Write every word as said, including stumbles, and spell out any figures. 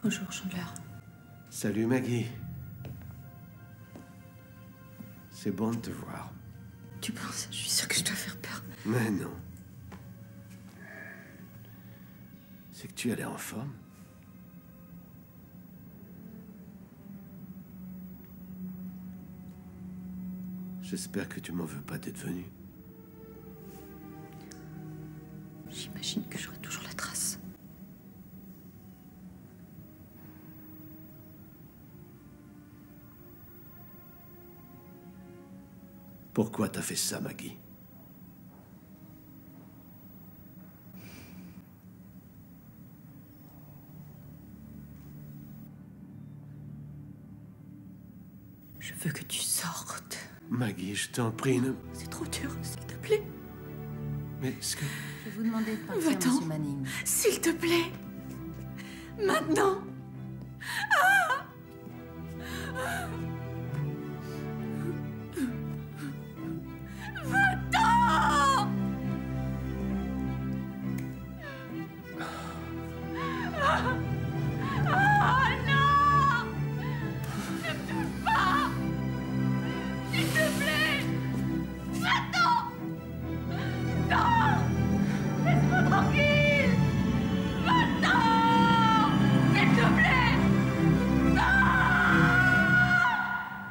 Bonjour, Chandler. Salut, Maggie. C'est bon de te voir. Tu penses? Je suis sûre que je dois faire peur. Mais non. C'est que tu as l'air en forme. J'espère que tu m'en veux pas d'être venu. J'imagine que j'aurai toujours la trace. Pourquoi t'as fait ça, Maggie? Je veux que tu sortes. Maggie, je t'en prie, ne... C'est trop dur, s'il te plaît. Mais ce que... Je vais vous demander de partir, Va-t'en. Monsieur Manning. S'il te plaît. Maintenant.